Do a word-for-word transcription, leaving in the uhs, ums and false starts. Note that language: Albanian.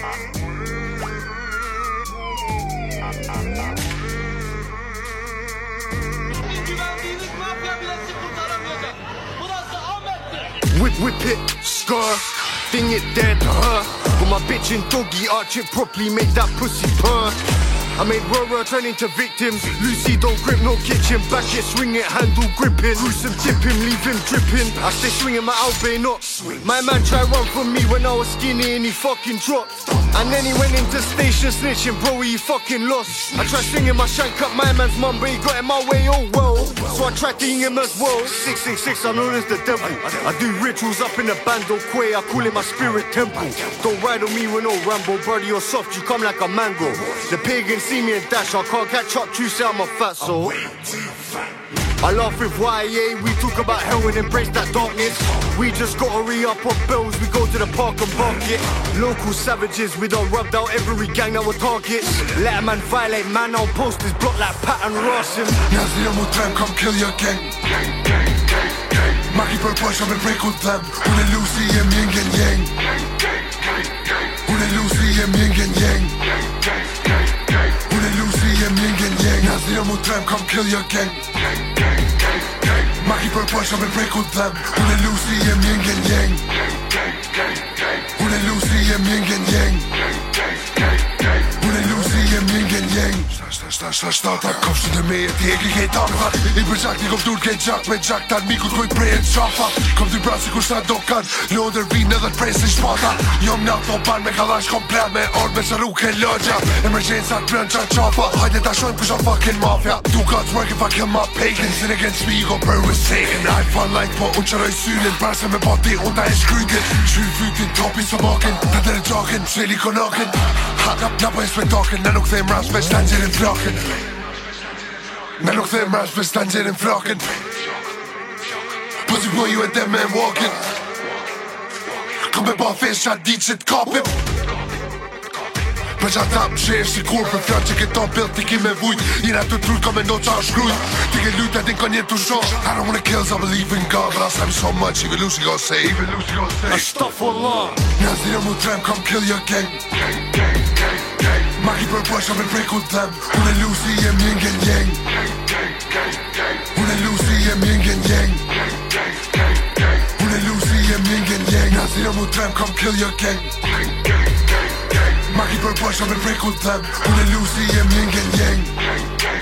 Whip, whip it, scar, thing it dead, huh? Put my bitch in doggy, arch it properly, make that pussy purr. I made Rora turn into victims. Lucy don't grip, no kitchen. Back it, swing it, handle gripping. Gruesome tip him, leave him dripping. I stay swinging my Albay not. My man tried run from me when I was skinny and he fucking dropped. And then he went into station snitching, bro, he fucking lost. I tried swinging my shank up my man's mum, but he got in my way, oh well. So I tried to him as well. six six six, I'm known as the devil. I do rituals up in the bando quay, I call it my spirit temple. Don't ride on me with no Rambo, brother, you're soft, you come like a mango. The pagans see me and dash, I can't catch up to you, say I'm a fat so. I laugh with Y A, we talk about hell and embrace that darkness. We just gotta re-up on bills, we go to the park and bark it. Local savages, we done rubbed out every gang that were targets. Let a man violate, man on posters, block like Pat and Rasim. Yazıyor mutluyum, come kill your gang. Maki per push, I'm break with them. Hun är Lucy, I'm yin and yang. Hun är Lucy, I'm yin and yang. Hun är Lucy, I'm yin and yang. Yazıyor mutluyum, come kill your gang. Maki per push, I'm break with them. Hun är Lucy, I'm yin and yang. Hun är Lucy, I'm yin and yang. Hun är Lucy, I'm yin and yang. Starta kopshën e me e t'jeki kej takta I përgjak t'i kom dur kej gjak Me gjak t'an mikut koj prej e t'qafa Kom t'i brasi kur sa do kan Lodër vinë edhe t'presin shpata Jom nga t'o ban me kalash komplet Me orë me sharu ke logja Emergjensat brën qa qafa Hajde t'a shojmë kusha fucking mafia Do God's work if I kill my pagan Sin against me, you go burn with Satan I fun like po unë qëroj synin Prase me bati unë ta e shkrytin Qyr fytin topi së makin Ta të rëgjakin, qeli konakin Hakap na po e spektakin Na nuk thejmë ras me shtan gjerin frakin Na nuk thejmë ras me shtan gjerin frakin Pussy boy, you a dead man walking Kom me ba fish, qa dit që t'kapim Për qa ta më qesh si kur Për fjall që këto pill t'i ki me vujt Jina të trujt ka me ndo qa shkrujt Ti ke lujt e din ka njetë të shosh I don't wanna kill, I believe in God But I love you so much, even Lucy gon' say Even Lucy gon' say Astaghfirullah. Yazıyor mu trem, come kill your gang Maki për push, I'm break with them Hun är Lucy, I'm yin and yang Hun är Lucy, I'm yin and yang Hun är Lucy, I'm yin and yang Yazıyor mu trem, come kill your gang Maki për push, I'm break with them Hun är Lucy, I'm yin and yang